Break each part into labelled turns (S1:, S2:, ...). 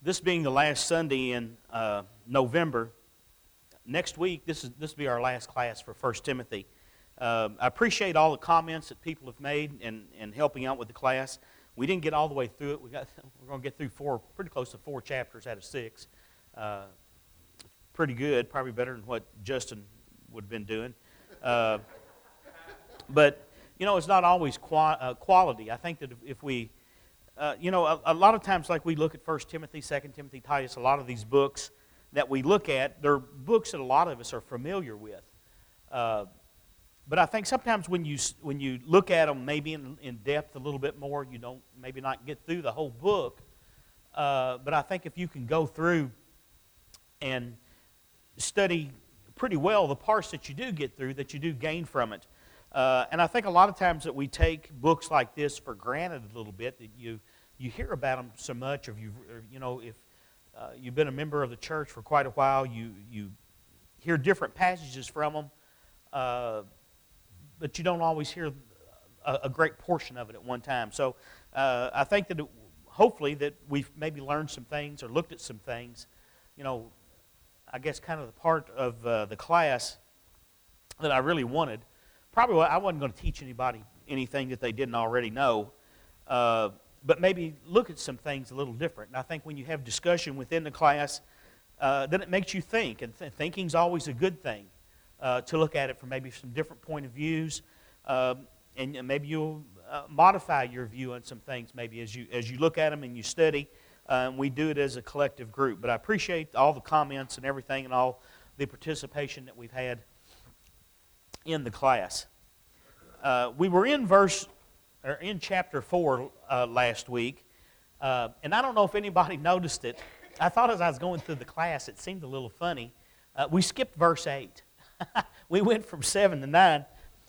S1: This being the last Sunday in November, next week, this will be our last class for 1 Timothy. I appreciate all the comments that people have made in helping out with the class. We didn't get all the way through it. We're going to get through pretty close to 4 chapters out of 6. Pretty good, probably better than what Justin would have been doing. But, it's not always quality. I think that if we... a lot of times, like we look at 1 Timothy, 2 Timothy, Titus, a lot of these books that we look at, they're books that a lot of us are familiar with. But I think sometimes when you look at them maybe in depth a little bit more, you don't maybe not get through the whole book. But I think if you can go through and study pretty well the parts that you do get through, that you do gain from it. And I think a lot of times that we take books like this for granted a little bit, that you hear about them so much, if you've been a member of the church for quite a while, you hear different passages from them, but you don't always hear a great portion of it at one time. So I think that hopefully that we've maybe learned some things or looked at some things. I guess kind of the part of the class that I really wanted. Probably I wasn't going to teach anybody anything that they didn't already know, but maybe look at some things a little different. And I think when you have discussion within the class, then it makes you think, and thinking's always a good thing, to look at it from maybe some different point of views, and maybe you'll modify your view on some things maybe as you look at them and you study. We do it as a collective group. But I appreciate all the comments and everything and all the participation that we've had in the class. We were in chapter 4 last week, and I don't know if anybody noticed it. I thought as I was going through the class, it seemed a little funny. We skipped verse 8. We went from 7 to 9.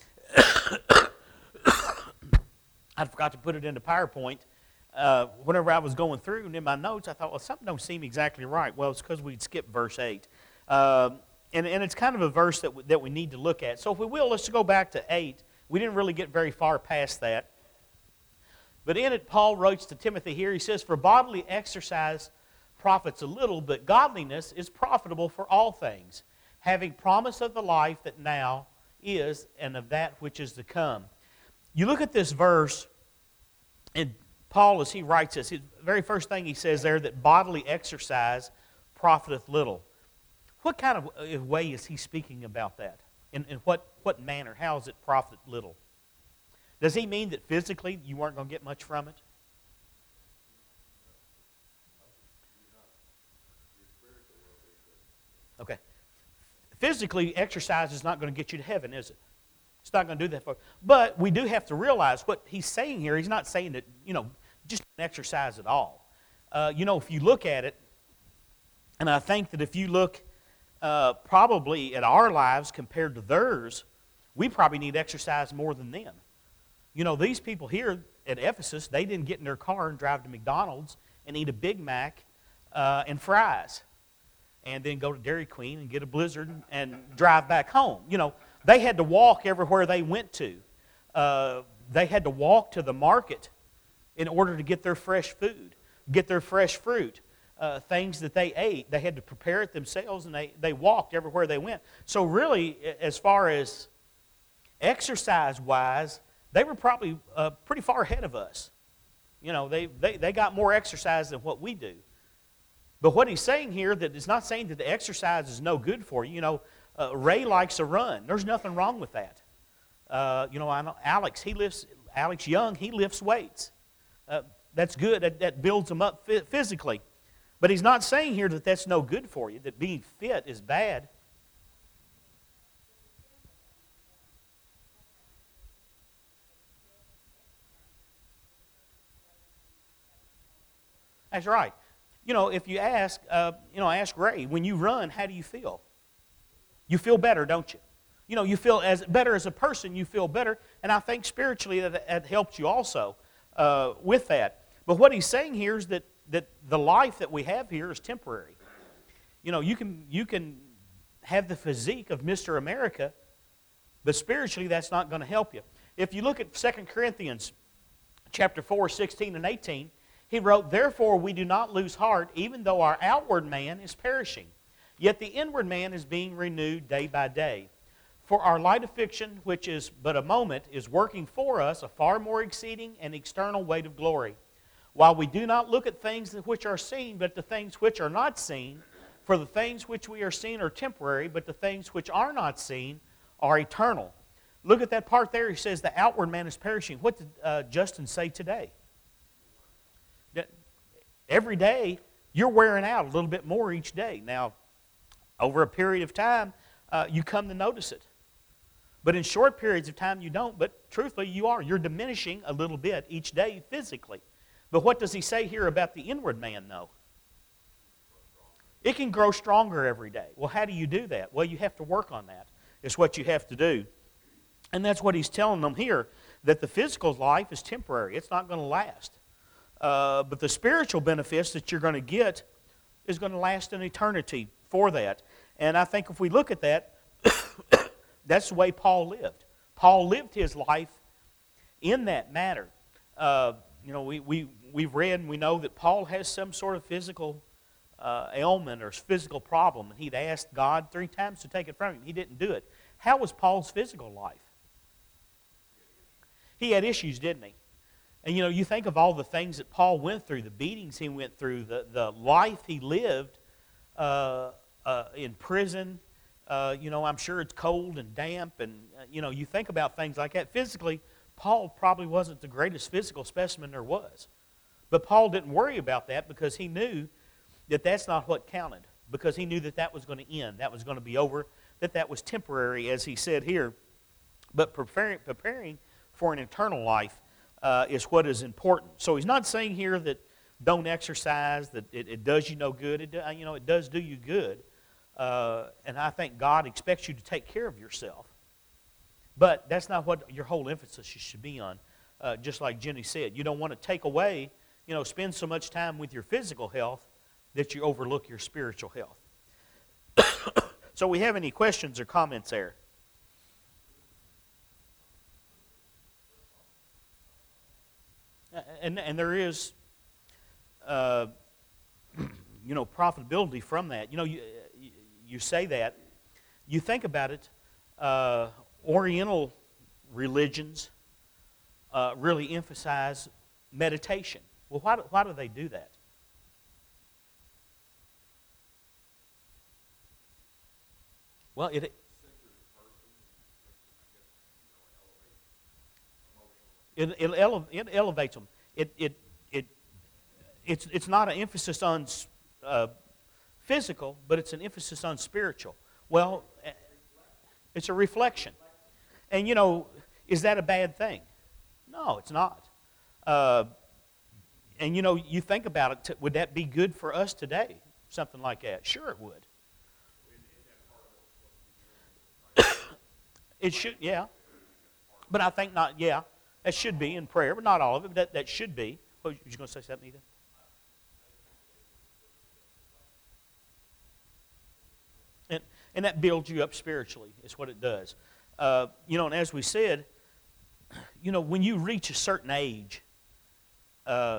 S1: I forgot to put it into PowerPoint. Whenever I was going through and in my notes, I thought, well, something don't seem exactly right. Well, it's because we'd skipped verse 8. And it's kind of a verse that we need to look at. So if we will, let's go back to 8. We didn't really get very far past that. But in it, Paul writes to Timothy here, he says, "For bodily exercise profits a little, but godliness is profitable for all things, having promise of the life that now is and of that which is to come." You look at this verse, and Paul, as he writes this, the very first thing he says there, that bodily exercise profiteth little. What kind of way is he speaking about that? In what manner? How does it profit little? Does he mean that physically you weren't going to get much from it? Okay. Physically, exercise is not going to get you to heaven, is it? It's not going to do that for you. But we do have to realize what he's saying here. He's not saying that, just an exercise at all. If you look at it, and I think that if you look probably at our lives compared to theirs, we probably need exercise more than them. These people here at Ephesus, they didn't get in their car and drive to McDonald's and eat a Big Mac and fries, and then go to Dairy Queen and get a Blizzard and drive back home. They had to walk everywhere they went to. They had to walk to the market in order to get their fresh food, get their fresh fruit. Things that they ate, they had to prepare it themselves, and they walked everywhere they went. So really, as far as exercise-wise, they were probably pretty far ahead of us. They got more exercise than what we do. But what he's saying here, that it's not saying that the exercise is no good for you. Ray likes to run. There's nothing wrong with that. I know Alex Young, he lifts weights. That's good. That builds them up physically. But he's not saying here that that's no good for you, that being fit is bad. That's right. If you ask Ray, when you run, how do you feel? You feel better, don't you? You feel better as a person, you feel better. And I think spiritually that helps you also with that. But what he's saying here is that the life that we have here is temporary. You can have the physique of Mr. America, but spiritually that's not going to help you. If you look at 2 Corinthians chapter 4, 16 and 18, He wrote, "Therefore we do not lose heart, even though our outward man is perishing. Yet the inward man is being renewed day by day. For our light affliction, which is but a moment, is working for us a far more exceeding and external weight of glory. While we do not look at things which are seen, but the things which are not seen. For the things which we are seeing are temporary, but the things which are not seen are eternal." Look at that part there. He says the outward man is perishing. What did Justin say today? That every day you're wearing out a little bit more each day. Now, over a period of time, you come to notice it. But in short periods of time, you don't. But truthfully, you are. You're diminishing a little bit each day physically. But what does he say here about the inward man, though? It can grow stronger every day. Well, how do you do that? Well, you have to work on that. It's what you have to do. And that's what he's telling them here, that the physical life is temporary. It's not going to last. But the spiritual benefits that you're going to get is going to last an eternity for that. And I think if we look at that, that's the way Paul lived. Paul lived his life in that manner. We've read and we know that Paul has some sort of physical ailment or physical problem, and he'd asked God 3 times to take it from him. He didn't do it. How was Paul's physical life? He had issues, didn't he? And you think of all the things that Paul went through, the beatings he went through, the life he lived in prison. I'm sure it's cold and damp, and you think about things like that. Physically, Paul probably wasn't the greatest physical specimen there was. But Paul didn't worry about that because he knew that that's not what counted, because he knew that that was going to end, that was going to be over, that was temporary, as he said here. But preparing for an eternal life is what is important. So he's not saying here that don't exercise, that it does you no good. It does do you good. And I think God expects you to take care of yourself. But that's not what your whole emphasis should be on. Just like Jenny said, you don't want to take away, spend so much time with your physical health that you overlook your spiritual health. So we have any questions or comments there? And there is, profitability from that. You say that. You think about it, Oriental religions really emphasize meditation. Well, why do they do that? Well, it elevates them. It's not an emphasis on physical, but it's an emphasis on spiritual. Well, it's a reflection. And, is that a bad thing? No, it's not. And, you think about it, would that be good for us today? Something like that? Sure it would. It should, yeah. But I think not, yeah. That should be in prayer, but not all of it. But that should be. Oh, you going to say something, Ethan? And that builds you up spiritually, is what it does. And as we said, when you reach a certain age, I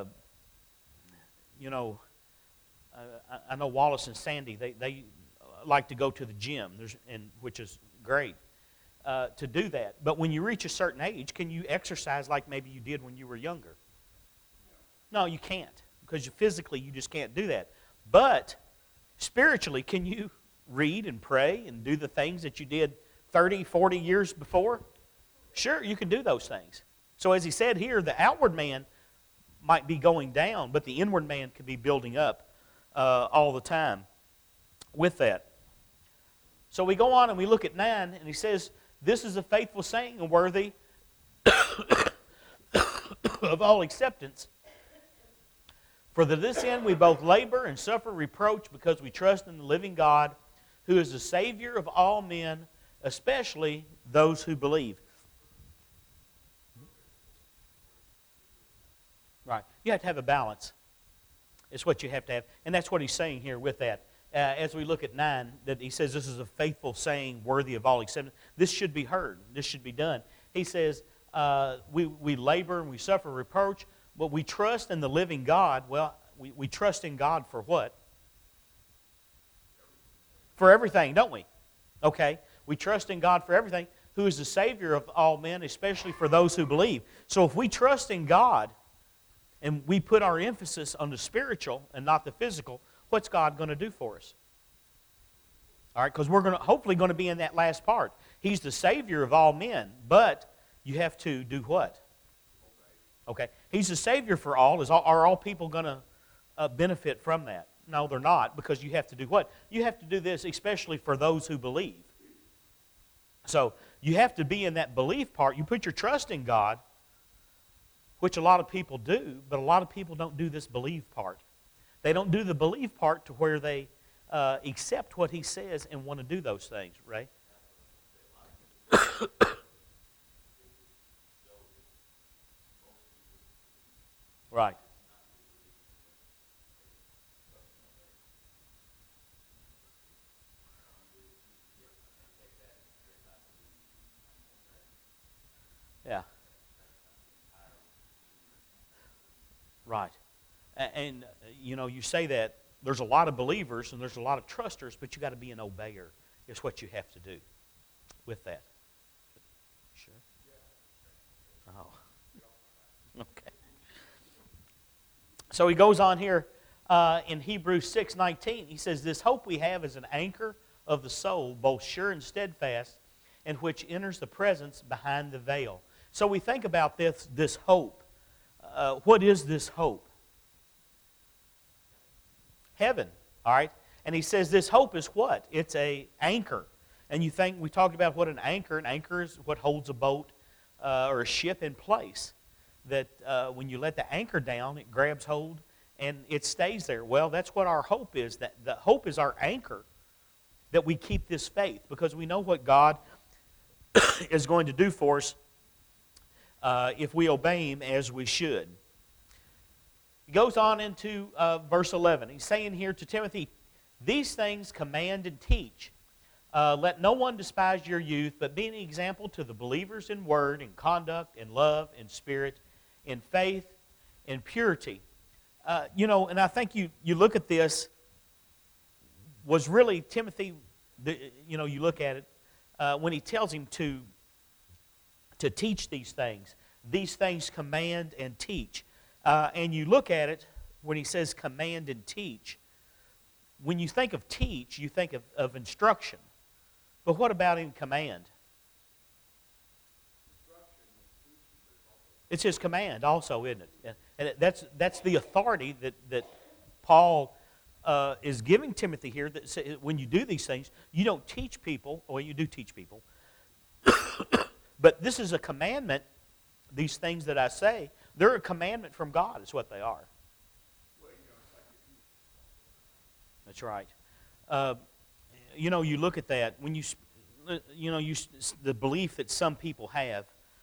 S1: know Wallace and Sandy, they like to go to the gym, which is great to do that. But when you reach a certain age, can you exercise like maybe you did when you were younger? No, you can't, because physically you just can't do that. But spiritually, can you read and pray and do the things that you did 30, 40 years before? Sure, you can do those things. So as he said here, the outward man might be going down, but the inward man could be building up all the time with that. So we go on and we look at 9, and he says, "This is a faithful saying and worthy of all acceptance. For to this end we both labor and suffer reproach, because we trust in the living God, who is the Savior of all men, especially those who believe." Right. You have to have a balance. It's what you have to have. And that's what he's saying here with that. As we look at 9, that he says this is a faithful saying worthy of all acceptance. This should be heard. This should be done. He says we labor and we suffer reproach, But we trust in the living God. Well, we trust in God for what? For everything, don't we? Okay. We trust in God for everything, who is the Savior of all men, especially for those who believe. So if we trust in God and we put our emphasis on the spiritual and not the physical, what's God going to do for us? All right, because we're hopefully going to be in that last part. He's the Savior of all men, but you have to do what? Okay. He's the Savior for all. Are all people going to benefit from that? No, they're not, because you have to do what? You have to do this especially for those who believe. So you have to be in that belief part. You put your trust in God, which a lot of people do, but a lot of people don't do this believe part. They don't do the believe part to where they accept what He says and want to do those things, right? Right. Yeah. Right. And you say that there's a lot of believers and there's a lot of trusters, but you got to be an obeyer. Is what you have to do with that. Sure. Oh. Okay. So he goes on here in Hebrews 6:19. He says, "This hope we have is an anchor of the soul, both sure and steadfast, and which enters the presence behind the veil." So we think about this hope. What is this hope? Heaven, all right? And he says this hope is what? It's an anchor. And you think, we talked about what an anchor is what holds a boat or a ship in place. That when you let the anchor down, it grabs hold and it stays there. Well, that's what our hope is. That the hope is our anchor, that we keep this faith, because we know what God is going to do for us if we obey Him as we should. He goes on into verse 11. He's saying here to Timothy, "These things command and teach. Let no one despise your youth, but be an example to the believers in word, in conduct, in love, in spirit, in faith, in purity." And I think you look at this, was really Timothy, you look at it, when he tells him to teach these things command and teach. And you look at it, when he says command and teach, when you think of teach, you think of instruction. But what about in command? It's his command also, isn't it? And that's the authority that Paul is giving Timothy here. That when you do these things, you don't teach people, or you do teach people. But this is a commandment. These things that I say, they're a commandment from God, is what they are. That's right. You look at that, when the belief that some people have,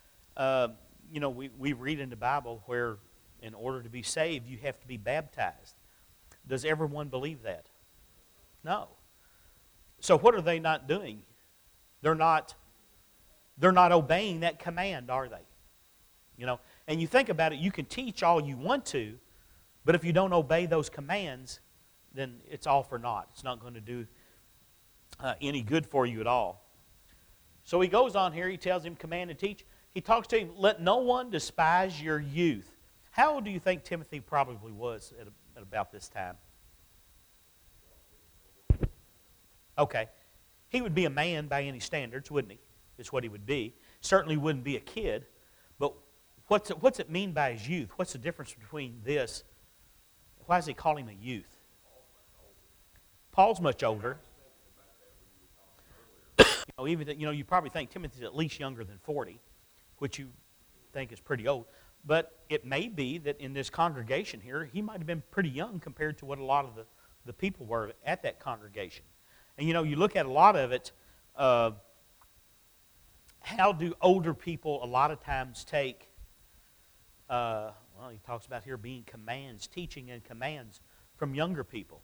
S1: we read in the Bible where in order to be saved, you have to be baptized. Does everyone believe that? No. So what are they not doing? They're not obeying that command, are they? And you think about it, you can teach all you want to, but if you don't obey those commands, then it's all for naught. It's not going to do any good for you at all. So he goes on here, he tells him, command and teach. He talks to him, let no one despise your youth. How old do you think Timothy probably was at about this time? Okay. He would be a man by any standards, wouldn't he? Is what he would be. Certainly wouldn't be a kid. But what's it mean by his youth? What's the difference between this? Why does he call him a youth? Paul's much older. You probably think Timothy's at least younger than 40, which you think is pretty old. But it may be that in this congregation here, he might have been pretty young compared to what a lot of the people were at that congregation. And you look at a lot of it, how do older people a lot of times take, he talks about here being commands, teaching and commands from younger people.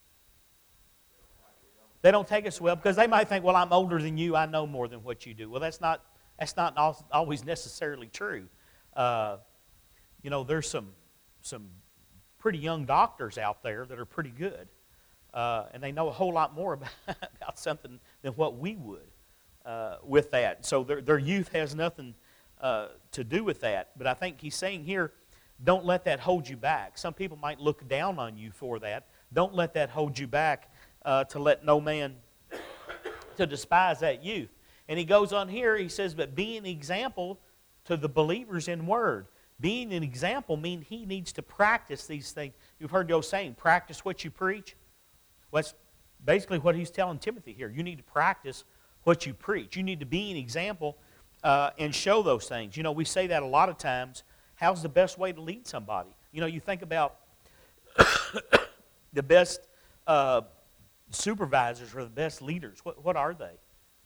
S1: They don't take us well because they might think, well, I'm older than you, I know more than what you do. Well, that's not always necessarily true. There's some some pretty young doctors out there that are pretty good. And they know a whole lot more about something than what we would with that. So their youth has nothing to do with that. But I think he's saying here, don't let that hold you back. Some people might look down on you for that. Don't let that hold you back to let no man to despise that youth. And he goes on here, he says, but be an example to the believers in word. Being an example means he needs to practice these things. You've heard the old saying, practice what you preach. Well, that's basically what he's telling Timothy here. You need to practice what you preach. You need to be an example and show those things. You know, we say that a lot of times. How's the best way to lead somebody? You know, you think about the best supervisors or the best leaders. What are they?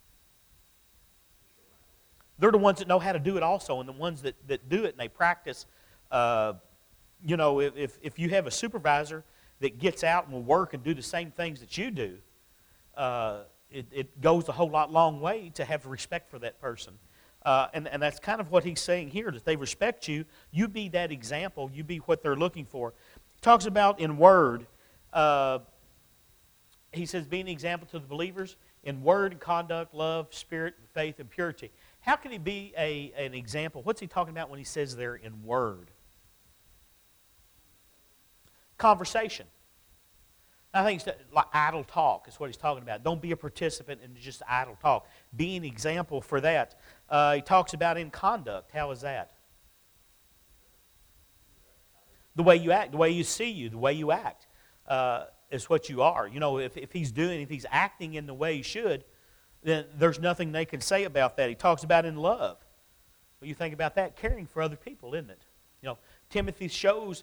S1: They're the ones that know how to do it also, and the ones that do it and they practice. You know, if you have a supervisor that gets out and will work and do the same things that you do, it goes a whole lot long way to have respect for that person. And that's kind of what he's saying here, that they respect you. You be that example. You be what they're looking for. He talks about in word, he says, be an example to the believers in word and conduct, love, spirit, faith, and purity. How can he be an example? What's he talking about when he says there in word? Conversation. I think it's like idle talk is what he's talking about. Don't be a participant in just idle talk. Be an example for that. He talks about in conduct. How is that? The way you act, the way you see you, the way you act is what you are. You know, if he's acting in the way he should, then there's nothing they can say about that. He talks about in love. Well, you think about that, caring for other people, isn't it? You know, Timothy shows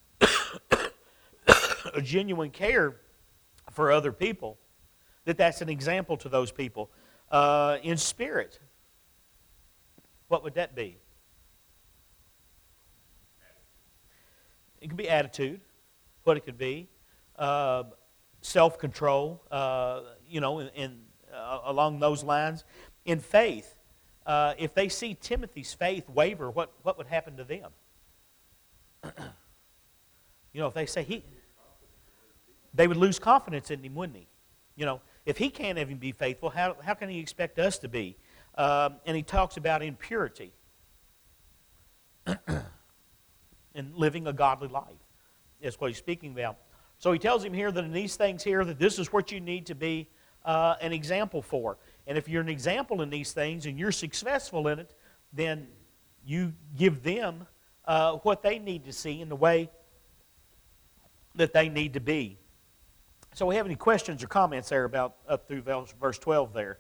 S1: a genuine care for other people, that's an example to those people. In spirit, what would that be? It could be attitude, what it could be. Self-control, you know, along those lines. In faith, if they see Timothy's faith waver, what would happen to them? You know, if they say they would lose confidence in him, wouldn't he? You know, if he can't even be faithful, how can he expect us to be? And he talks about impurity and living a godly life. That's what he's speaking about. So he tells him here that in these things here, that this is what you need to be an example for. And if you're an example in these things and you're successful in it, then you give them what they need to see in the way that they need to be. So we have any questions or comments there about up through verse 12 there?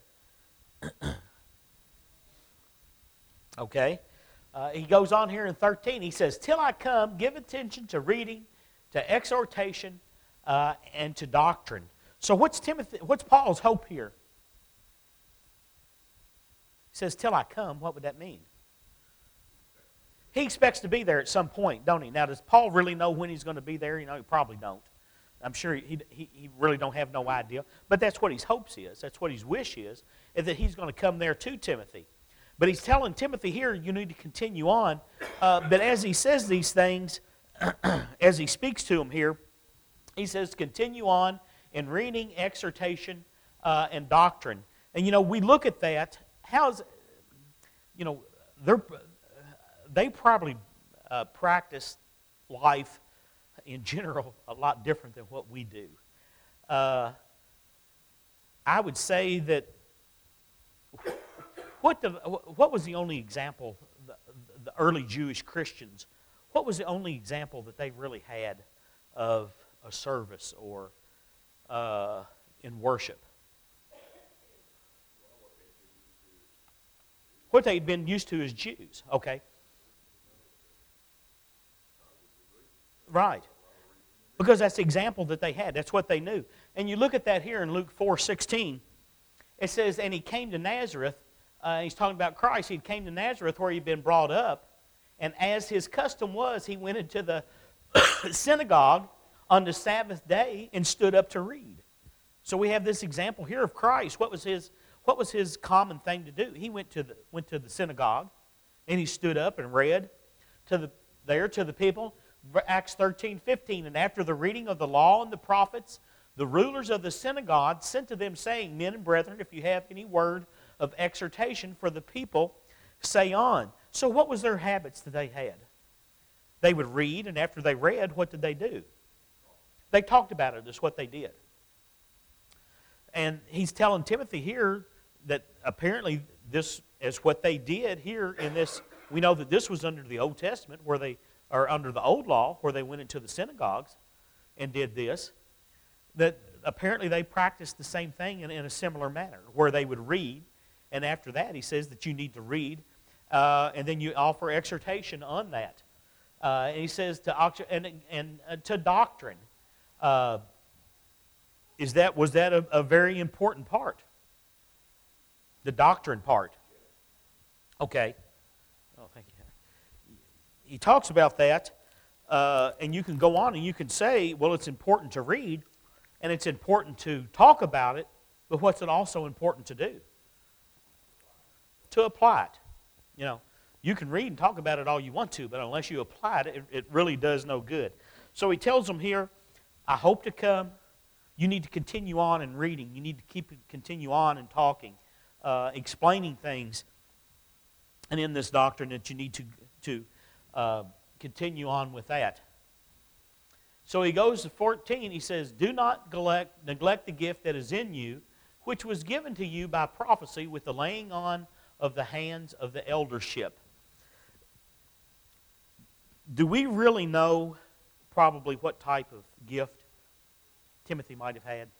S1: Okay. He goes on here in 13. He says, till I come, give attention to reading, to exhortation, and to doctrine. So what's Paul's hope here? He says, till I come. What would that mean? He expects to be there at some point, don't he? Now, does Paul really know when he's going to be there? You know, he probably don't. I'm sure he really don't have no idea. But that's what his hopes is. That's what his wish is that he's going to come there to Timothy. But he's telling Timothy here, you need to continue on. But as he says these things, as he speaks to him here, he says, continue on in reading, exhortation, and doctrine. And, you know, we look at that. You know, they probably practice life in general a lot different than what we do. I would say that what was the only example, the early Jewish Christians, what was the only example that they really had of a service or in worship? What they'd been used to as Jews, okay? Right. Because that's the example that they had. That's what they knew. And you look at that here in Luke 4:16. It says, and he came to Nazareth. He's talking about Christ. He came to Nazareth where he'd been brought up. And as his custom was, he went into the synagogue on the Sabbath day and stood up to read. So we have this example here of Christ. What was his common thing to do? He went to the synagogue and he stood up and read to the people. Acts 13:15, and after the reading of the law and the prophets, the rulers of the synagogue sent to them, saying, Men and brethren, if you have any word of exhortation for the people, say on. So what was their habits that they had? They would read, and after they read, what did they do? They talked about it. That's what they did. And he's telling Timothy here that apparently this is what they did here in this. We know that this was under the Old Testament, or under the Old Law, where they went into the synagogues and did this. That apparently they practiced the same thing in a similar manner, where they would read, and after that he says that you need to read, and then you offer exhortation on that. And he says to doctrine. Was that a very important part? The doctrine part. Okay. Oh, thank you. He talks about that, and you can go on and you can say, well, it's important to read, and it's important to talk about it, but what's it also important to do? To apply it. You know, you can read and talk about it all you want to, but unless you apply it, it really does no good. So he tells them here, I hope to come. You need to continue on in reading. You need to continue on in talking, explaining things, and in this doctrine that you need to continue on with that. So he goes to 14. He says, Do not neglect the gift that is in you, which was given to you by prophecy with the laying on of the hands of the eldership. Do we really know probably what type of gift Timothy might have had?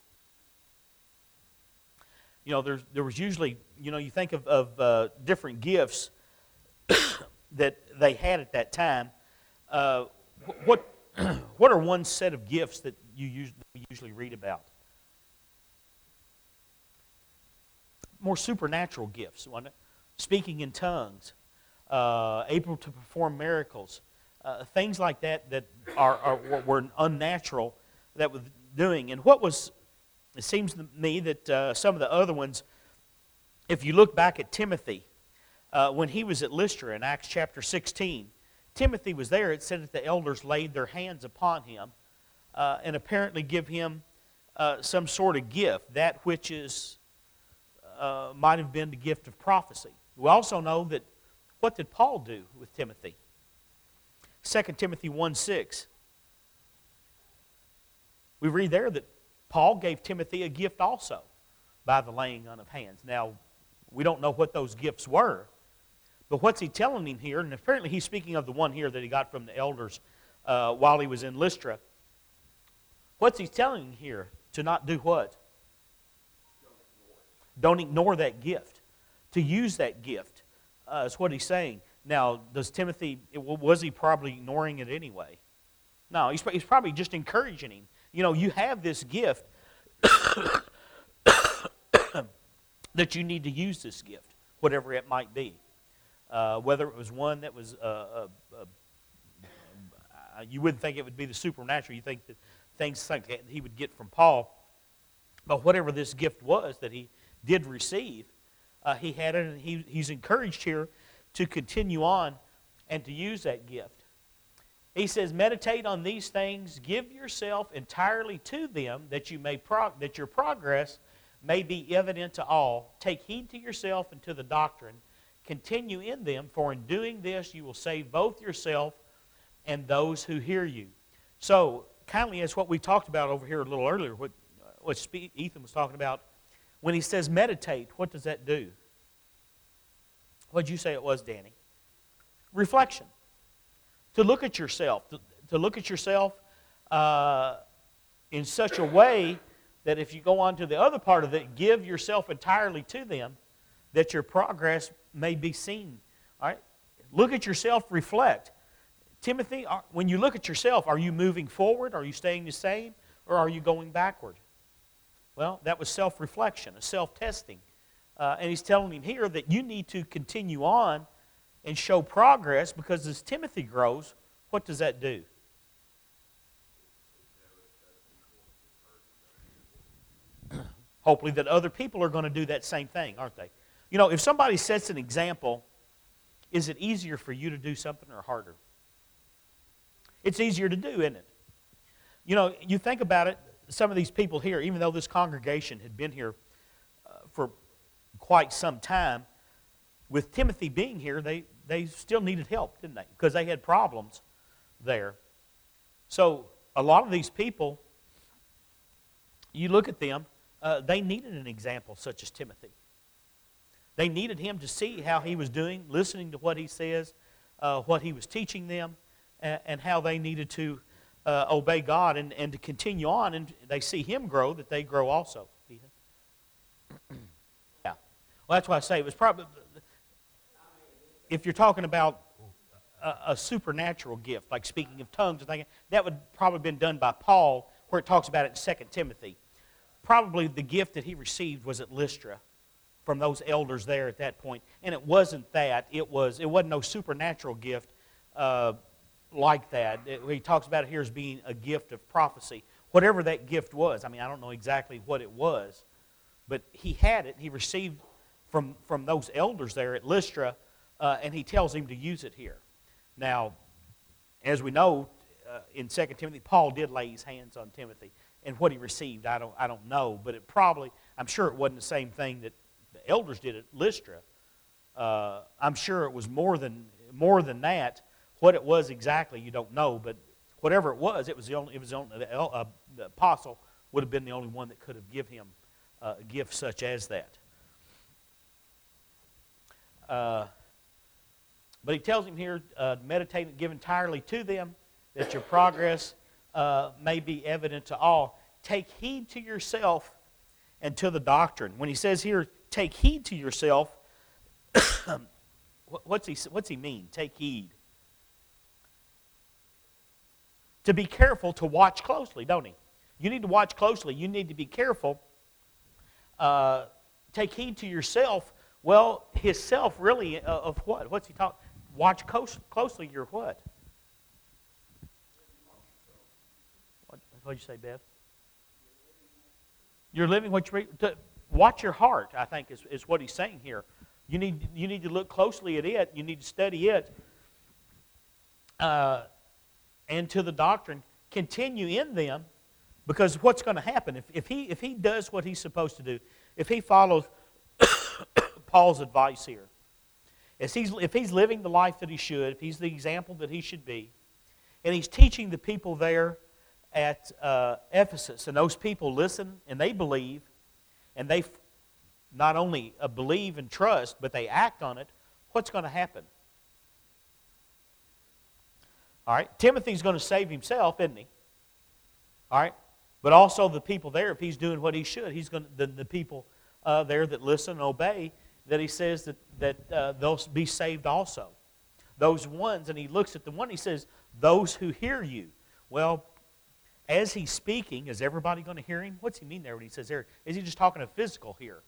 S1: You know, there was usually, you know, you think of different gifts that they had at that time. What are one set of gifts that you usually read about? More supernatural gifts, wasn't it? Speaking in tongues, able to perform miracles, things like that were unnatural that was doing. And it seems to me that some of the other ones, if you look back at Timothy, when he was at Lystra in Acts chapter 16, Timothy was there. It said that the elders laid their hands upon him and apparently give him some sort of gift, that which is might have been the gift of prophecy. We also know that, what did Paul do with Timothy? 2 Timothy 1:6. We read there that Paul gave Timothy a gift also by the laying on of hands. Now, we don't know what those gifts were, but what's he telling him here? And apparently he's speaking of the one here that he got from the elders while he was in Lystra. What's he telling him here? To not do what? Don't ignore that gift. To use that gift is what he's saying. Now, was he probably ignoring it anyway? No, he's probably just encouraging him. You know, you have this gift that you need to use this gift, whatever it might be. Whether it was one that was, you wouldn't think it would be the supernatural. You think that things like that he would get from Paul. But whatever this gift was that he did receive, he had it, and he's encouraged here to continue on and to use that gift. He says, meditate on these things, give yourself entirely to them, that that your progress may be evident to all. Take heed to yourself and to the doctrine. Continue in them, for in doing this you will save both yourself and those who hear you. So, kindly, as what we talked about over here a little earlier, what Ethan was talking about, when he says meditate, what does that do? What did you say it was, Danny? Reflection. To look at yourself. To look at yourself in such a way that if you go on to the other part of it, give yourself entirely to them, that your progress may be seen. All right? Look at yourself, reflect. Timothy, when you look at yourself, are you moving forward? Are you staying the same? Or are you going backward? Well, that was self-reflection, a self-testing. And he's telling him here that you need to continue on and show progress, because as Timothy grows, what does that do? Hopefully that other people are going to do that same thing, aren't they? You know, if somebody sets an example, is it easier for you to do something or harder? It's easier to do, isn't it? You know, you think about it, some of these people here, even though this congregation had been here for quite some time, with Timothy being here, they still needed help, didn't they? Because they had problems there. So a lot of these people, you look at them, they needed an example such as Timothy. They needed him to see how he was doing, listening to what he says, what he was teaching them, and how they needed to obey God and to continue on. And they see him grow, that they grow also. Yeah. Well, that's why I say it was probably, if you're talking about a supernatural gift, like speaking of tongues and things, that would probably have been done by Paul, where it talks about it in 2 Timothy. Probably the gift that he received was at Lystra from those elders there at that point. And it wasn't that. It wasn't no supernatural gift like that. He talks about it here as being a gift of prophecy. Whatever that gift was, I mean, I don't know exactly what it was, but he had it. He received from those elders there at Lystra, and he tells him to use it here. Now, as we know, in 2 Timothy, Paul did lay his hands on Timothy, and what he received, I don't know, but it probably, I'm sure it wasn't the same thing that the elders did at Lystra. I'm sure it was more than that. What it was exactly, you don't know, but whatever it was the apostle would have been the only one that could have given him a gift such as that. But he tells him here, meditate and give entirely to them, that your progress may be evident to all. Take heed to yourself and to the doctrine. When he says here, take heed to yourself, what's he mean? Take heed. To be careful, to watch closely, don't he? You need to watch closely. You need to be careful. Take heed to yourself. Well, his self really of what? What's he talking? Watch closely your what? What did you say, Bev? You're living what you read. Watch your heart, I think, is what he's saying here. You need to look closely at it. You need to study it. And to the doctrine, continue in them, because what's going to happen if he does what he's supposed to do, if he follows Paul's advice here, if he's living the life that he should, if he's the example that he should be, and he's teaching the people there at Ephesus, and those people listen and they believe, and they not only believe and trust, but they act on it, what's going to happen? All right, Timothy's going to save himself, isn't he? All right, but also the people there, if he's doing what he should, he's going to, the people there that listen and obey, that he says that they'll be saved also. Those ones, and he looks at the one, he says, those who hear you. Well, as he's speaking, is everybody going to hear him? What's he mean there when he says there? Is he just talking of physical here?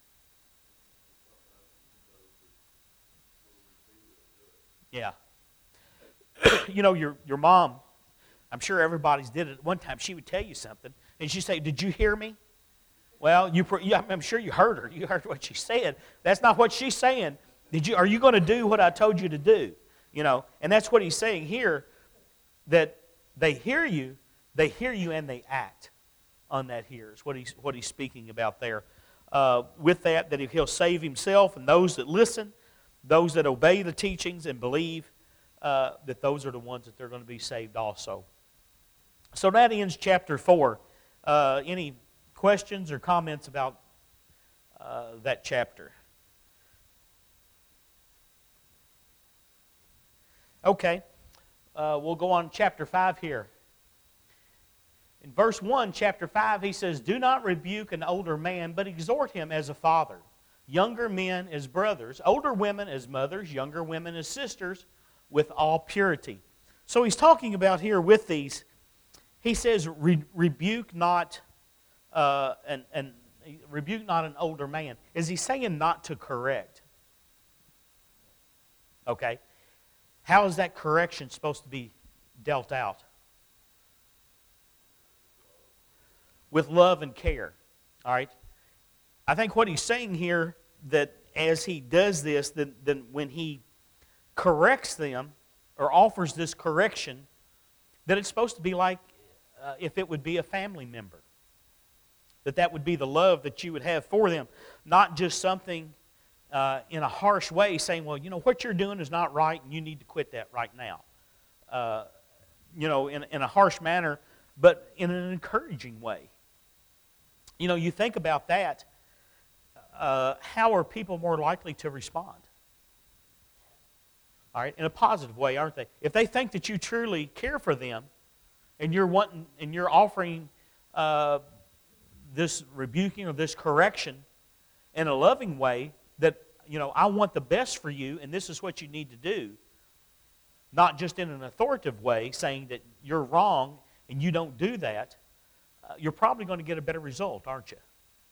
S1: Yeah. You know, your mom, I'm sure everybody's did it. At one time, she would tell you something, and she'd say, did you hear me? Well, I'm sure you heard her. You heard what she said. That's not what she's saying. Are you going to do what I told you to do? You know, and that's what he's saying here, that they hear you and they act on that here is what he's speaking about there. With that he'll save himself and those that listen, those that obey the teachings and believe, that those are the ones that they're going to be saved also. So that ends chapter 4. Any questions or comments about that chapter? Okay, we'll go on to chapter 5 here. In verse 1, chapter 5, he says, do not rebuke an older man, but exhort him as a father, younger men as brothers, older women as mothers, younger women as sisters, with all purity. So he's talking about here with these, he says, rebuke not an older man. Is he saying not to correct? Okay. How is that correction supposed to be dealt out? With love and care. All right? I think what he's saying here, that as he does this, then when he corrects them or offers this correction, That it's supposed to be like if it would be a family member. That would be the love that you would have for them. Not just something in a harsh way saying, well, what you're doing is not right and you need to quit that right now. In a harsh manner, but in an encouraging way. You think about that. How are people more likely to respond? All right, in a positive way, aren't they? If they think that you truly care for them, and you're offering this rebuking or this correction in a loving way, that I want the best for you, and this is what you need to do. Not just in an authoritative way, saying that you're wrong and you don't do that. You're probably going to get a better result, aren't you?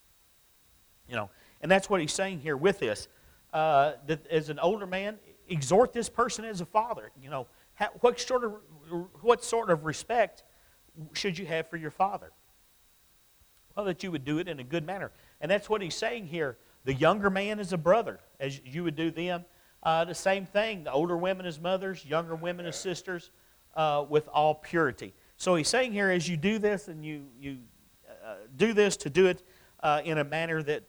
S1: And that's what he's saying here with this. That as an older man, exhort this person as a father. What sort of respect should you have for your father? Well, that you would do it in a good manner. And that's what he's saying here. The younger man is a brother, as you would do them. The same thing. The older women as mothers, younger women as sisters, with all purity. So he's saying here, as you do this, and you do this to do it in a manner that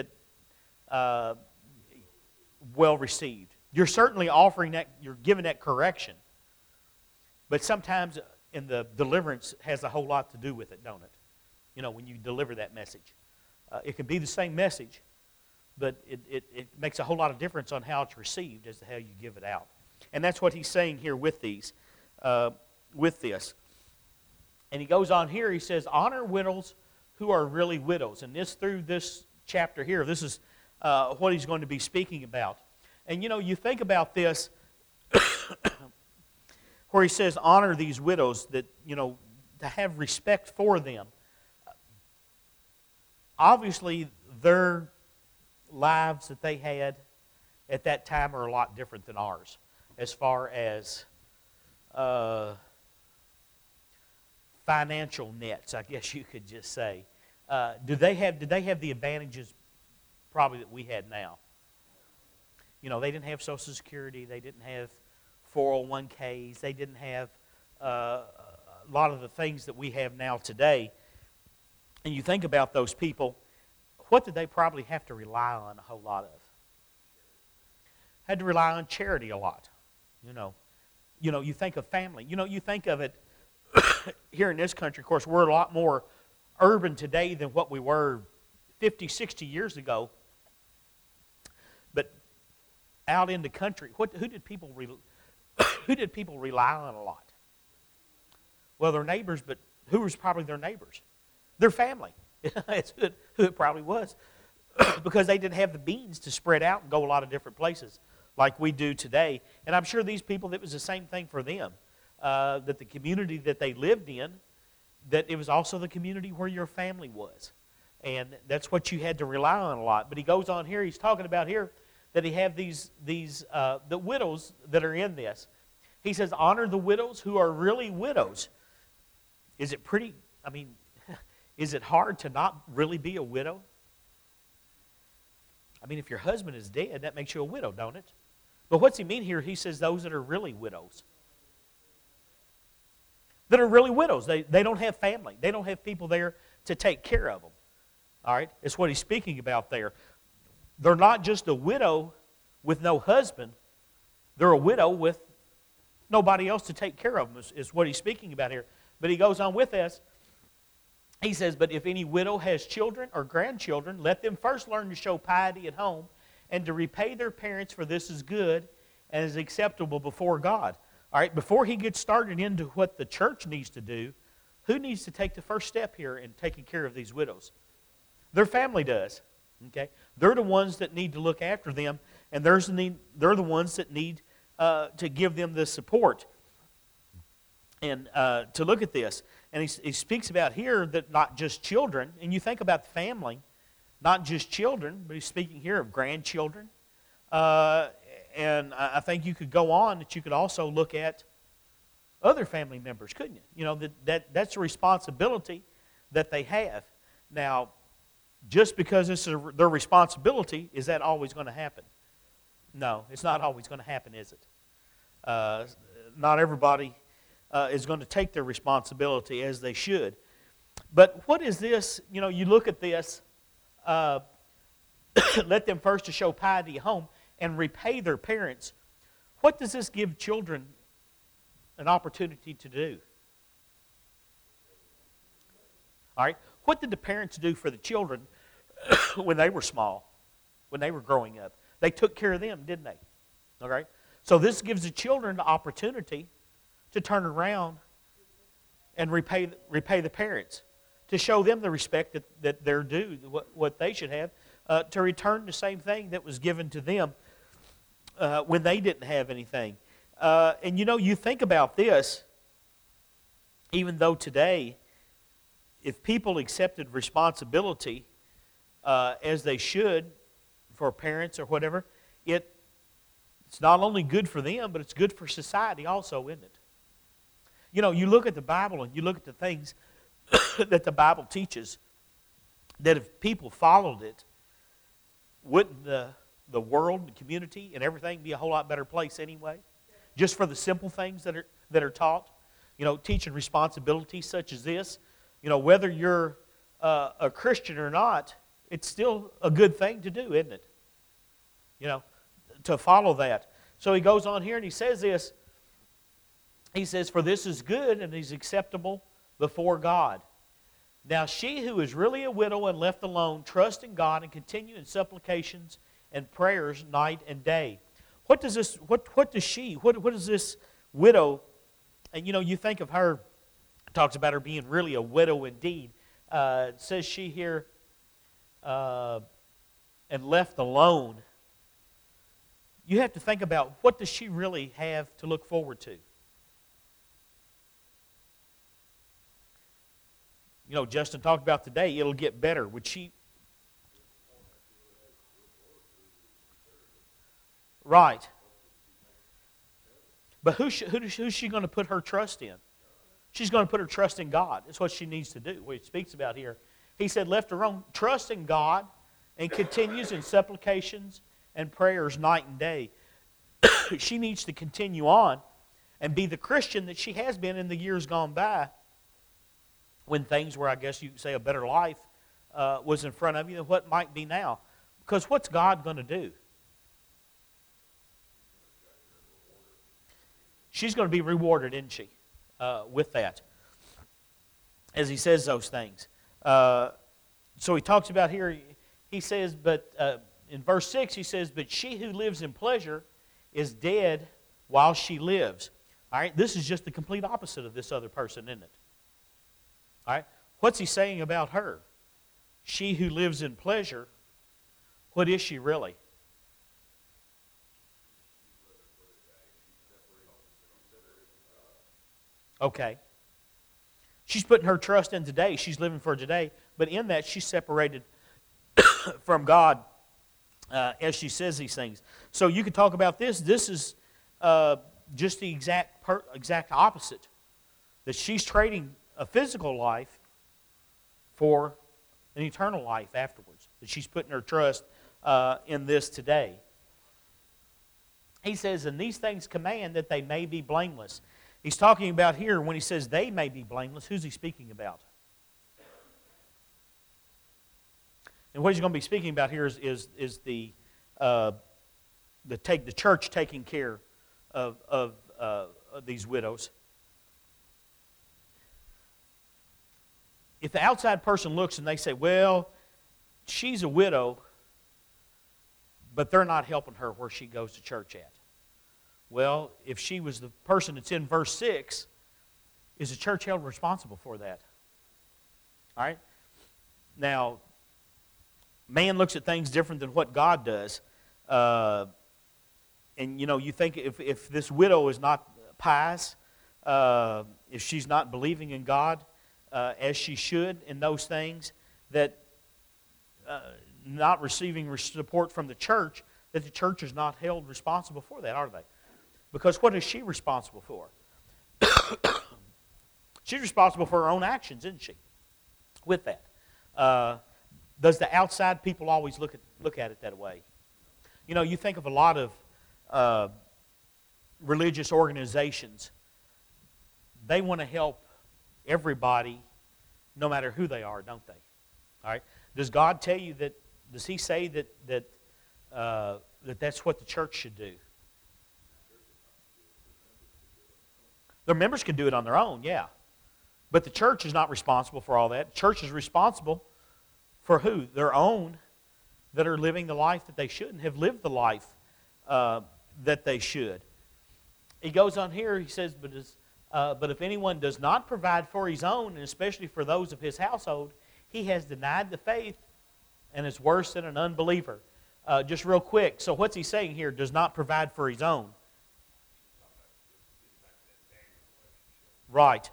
S1: well received. You're certainly offering that, you're giving that correction. But sometimes in the deliverance has a whole lot to do with it, don't it? When you deliver that message. It can be the same message, but it makes a whole lot of difference on how it's received as to how you give it out. And that's what he's saying here with this. And he goes on here, he says, honor widows who are really widows. And through this chapter here, this is what he's going to be speaking about. And you think about this, where he says, honor these widows, that, to have respect for them. Obviously, their lives that they had at that time are a lot different than ours, as far as financial nets, I guess you could just say. Did they have the advantages probably that we had now? They didn't have Social Security. They didn't have 401ks. They didn't have a lot of the things that we have now today. And you think about those people, what did they probably have to rely on a whole lot of? Had to rely on charity a lot. You think of family. You think of it here in this country. Of course, we're a lot more urban today than what we were 50, 60 years ago. But out in the country, who did people rely on a lot? Well, their neighbors, but who was probably their neighbors? Their family. It's who it probably was. Because they didn't have the means to spread out and go a lot of different places like we do today. And I'm sure these people, it was the same thing for them. That the community that they lived in, that it was also the community where your family was. And that's what you had to rely on a lot. But he goes on here, he's talking about here that he have the widows that are in this. He says, honor the widows who are really widows. Is it pretty, is it hard to not really be a widow? If your husband is dead, that makes you a widow, don't it? But what's he mean here? He says those that are really widows. That are really widows. They don't have family. They don't have people there to take care of them. All right? It's what he's speaking about there. They're not just a widow with no husband. They're a widow with nobody else to take care of them, is what he's speaking about here. But he goes on with this. He says, but if any widow has children or grandchildren, let them first learn to show piety at home and to repay their parents, for this is good and is acceptable before God. All right, before he gets started into what the church needs to do, who needs to take the first step here in taking care of these widows? Their family does. Okay, they're the ones that need to look after them, and they're the ones that need to give them the support. And to look at this, and he speaks about here that not just children, and you think about the family, not just children, but he's speaking here of grandchildren. And I think you could go on that you could also look at other family members, couldn't you? That's a responsibility that they have. Now, just because it's their responsibility, is that always going to happen? No, it's not always going to happen, is it? Not everybody is going to take their responsibility as they should. But what is this? You know, you look at this, let them first to show piety at home and repay their parents. What does this give children an opportunity to do? All right. What did the parents do for the children when they were small, when they were growing up? They took care of them, didn't they? All right. So this gives the children the opportunity to turn around and repay the parents, to show them the respect that they're due, what they should have, to return the same thing that was given to them when they didn't have anything. And you know, you think about this, even though today, if people accepted responsibility as they should for parents or whatever, it's not only good for them, but it's good for society also, isn't it? You know, you look at the Bible and you look at the things that the Bible teaches, that if people followed it, wouldn't the world, the community, and everything be a whole lot better place anyway? Just for the simple things that are taught. You know, teaching responsibilities such as this. You know, whether you're a Christian or not, it's still a good thing to do, isn't it? You know, to follow that. So he goes on here and he says this. He says, "For this is good and is acceptable before God. Now she who is really a widow and left alone, trust in God and continue in supplications and prayers night and day." What does this? What does she? What is this widow? And you know, you think of her. It talks about her being really a widow indeed. It says she here, and left alone. You have to think about, what does she really have to look forward to? You know, Justin talked about today, it'll get better. Would she? Right. But who's she going to put her trust in? She's going to put her trust in God. That's what she needs to do, what he speaks about here. He said, left alone, trust in God, and continues in supplications and prayers night and day. She needs to continue on and be the Christian that she has been in the years gone by, when things were, I guess you could say, a better life was in front of you than what might be now. Because what's God going to do? She's going to be rewarded, isn't she, with that, as he says those things. So he talks about here, he says, but in verse 6 he says, "But she who lives in pleasure is dead while she lives." All right, this is just the complete opposite of this other person, isn't it? All right, what's he saying about her? She who lives in pleasure, what is she really? Okay. She's putting her trust in today. She's living for today. But in that, she's separated from God as she says these things. So you could talk about this. This is just the exact opposite. That she's trading a physical life for an eternal life afterwards. That she's putting her trust in this today. He says, "And these things command that they may be blameless." He's talking about here, when he says they may be blameless, who's he speaking about? And what he's going to be speaking about here is the church taking care of these widows. If the outside person looks and they say, well, she's a widow, but they're not helping her where she goes to church at. Well, if she was the person that's in verse 6, is the church held responsible for that? All right? Now, man looks at things different than what God does. And, you know, you think if this widow is not pious, if she's not believing in God as she should in those things, that not receiving support from the church, that the church is not held responsible for that, are they? Because what is she responsible for? She's responsible for her own actions, isn't she? With that. Does the outside people always look at it that way? You know, you think of a lot of religious organizations they want to help everybody, no matter who they are, don't they? All right. Does God tell you that? Does He say that that's what the church should do? Their members can do it on their own, yeah. But the church is not responsible for all that. The church is responsible for who? Their own that are living the life that they shouldn't have lived the life that they should. He goes on here, he says, but if anyone does not provide for his own, and especially for those of his household, he has denied the faith and is worse than an unbeliever. Just real quick, so what's he saying here? Does not provide for his own. Right.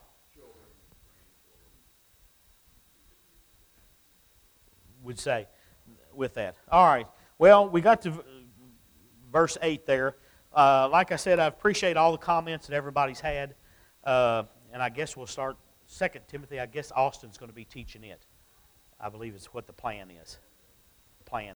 S1: Would say with that. All right. Well, we got to verse 8 there. Like I said, I appreciate all the comments that everybody's had. And I guess we'll start 2 Timothy. I guess Austin's going to be teaching it. I believe is what the plan is.